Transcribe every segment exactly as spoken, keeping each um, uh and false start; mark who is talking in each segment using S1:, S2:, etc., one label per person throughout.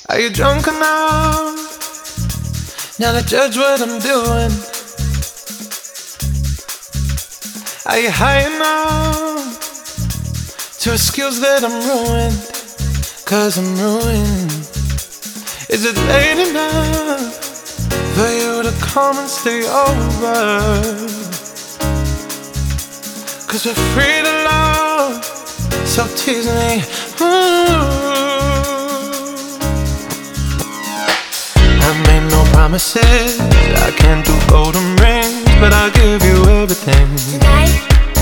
S1: Are you drunk enough now to judge what I'm doing? Are you high enough to excuse that I'm ruined? Cause I'm ruined. Is it late enough for you to come and stay over? Cause we're free to love, so tease me. Ooh. I made no promises, I can't do golden rings, but I'll give you everything.
S2: Tonight,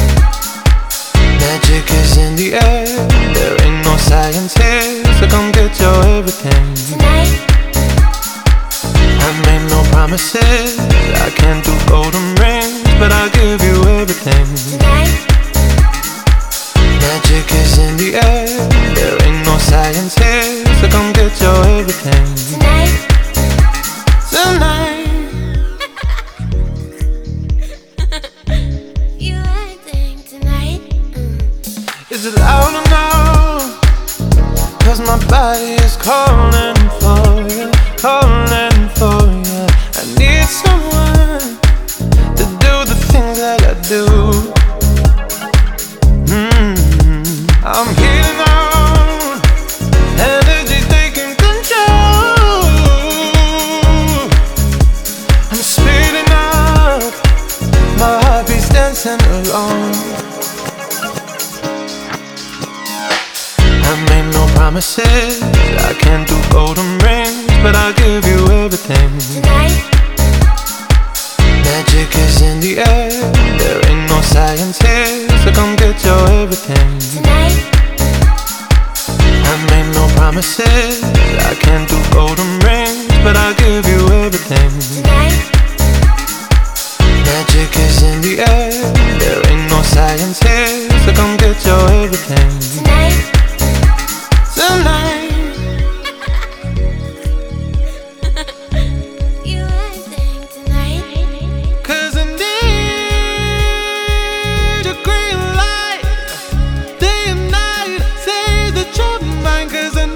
S1: Magic is in the air, there ain't no science here, so come get your everything.
S2: tonight,
S1: I made no promises, I can't do golden rings, but I'll give you everything.
S2: tonight,
S1: Magic is in the air, there ain't no science here, so come get your everything.
S2: tonight.
S1: Tonight,
S2: You acting tonight. Mm.
S1: is it loud enough? Cause my body is calling for you, calling for you. I need someone to do the things that I do. Mm-hmm. I'm healing out, energy taking control. I'm speeding up, my heartbeat's dancing along. I made no promises, I can't do golden rings, but I'll give you everything.
S2: Tonight,
S1: Magic is in the air, there ain't no science here, so come get your everything.
S2: tonight,
S1: I made no promises, I can't do golden rings, but I'll give you everything.
S2: tonight,
S1: Magic is in the air, there ain't no science here, so come get your everything.
S2: tonight.
S1: Tonight,
S2: You acting tonight.
S1: cause I need your green light, day and night, say that you're mine. Cause I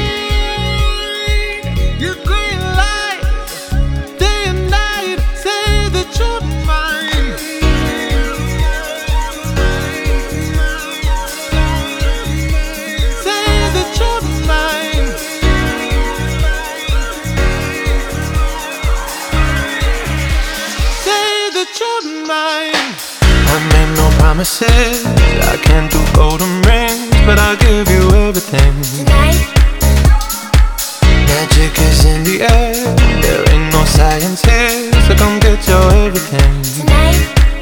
S1: need your green light, day and night, say that you're mine. Say that you're mine. Say that you're mine. I made no promises, I can't do golden rings, but I'll give you everything.
S2: Tonight,
S1: Magic is in the air, there ain't no science here, so come get your everything.
S2: tonight,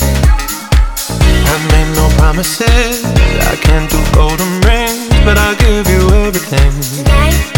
S1: I made no promises, I can't do golden rings, but I'll give you everything.
S2: tonight.